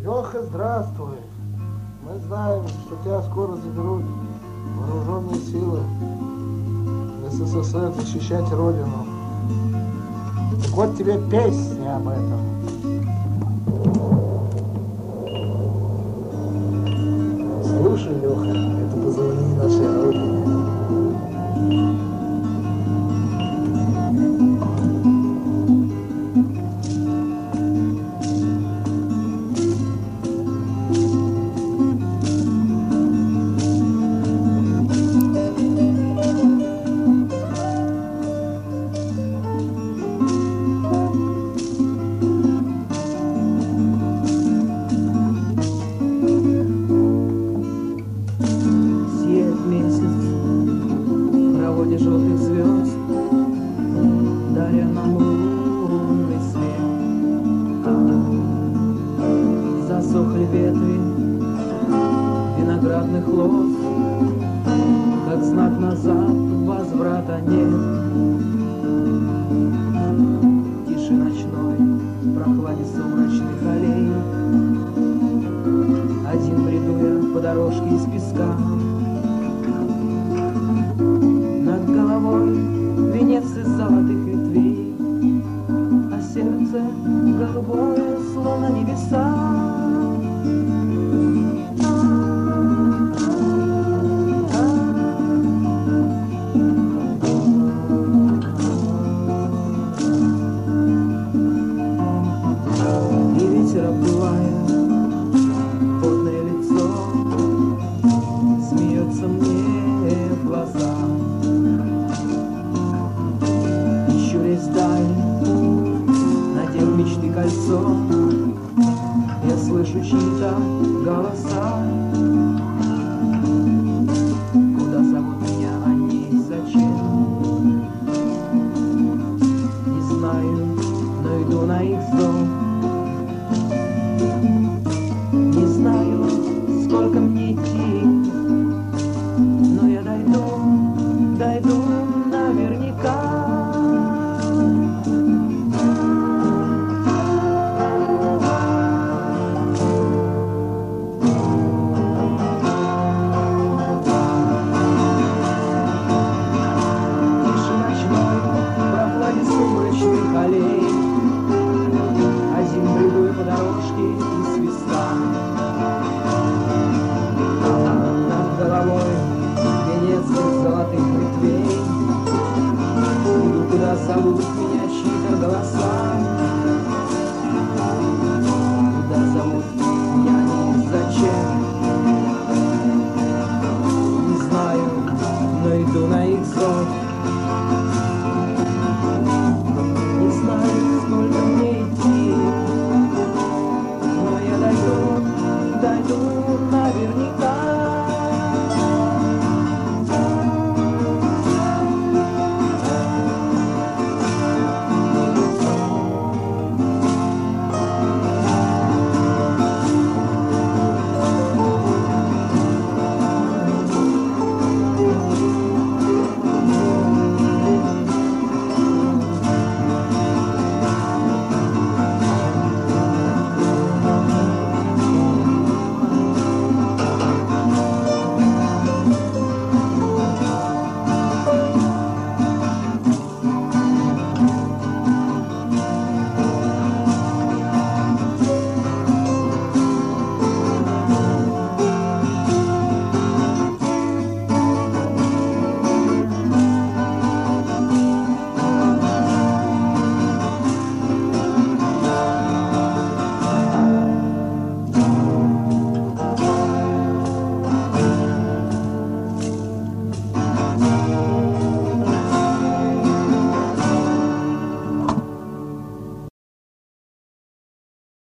Леха, здравствуй. Мы знаем, что тебя скоро заберут вооруженные силы в СССР защищать Родину. Так вот тебе песня об этом. Слушай, Леха, это позывные нашей Родине. Желтых звезд, даря нам лунный свет. Засохли ветви виноградных лоз, как знак назад возврата нет. Тиши ночной, в прохладе сумрачных аллей, один бреду я по дорожке из песка. Венец из золотых ветвей, а сердце голубое, словно небеса. И ветер, обдувая потное лицо, смеется мне в глаза. Надел мечты кольцо, я слышу чьи-то голоса.